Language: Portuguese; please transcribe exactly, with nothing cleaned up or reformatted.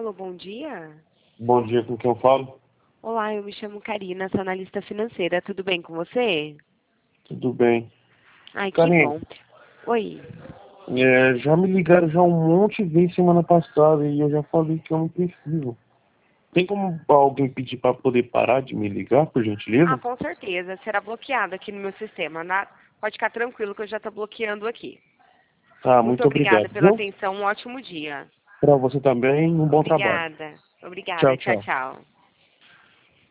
Alô, bom dia. Bom dia, com quem eu falo? Olá, eu me chamo Karina, sou analista financeira. Tudo bem com você? Tudo bem. Ai, que Karina, bom. Oi. é, já me ligaram já um monte de vezes semana passada e eu já falei que eu não preciso. Tem como alguém pedir para poder parar de me ligar, por Ah, gentileza? com certeza. Será bloqueado aqui no meu sistema. Na- Pode ficar tranquilo que eu já estou bloqueando aqui. Ah, Muito muito obrigada obrigado, pela viu? atenção. Um ótimo dia. Para você também, um bom trabalho. Obrigada. Obrigada. Tchau, Tchau, tchau. tchau.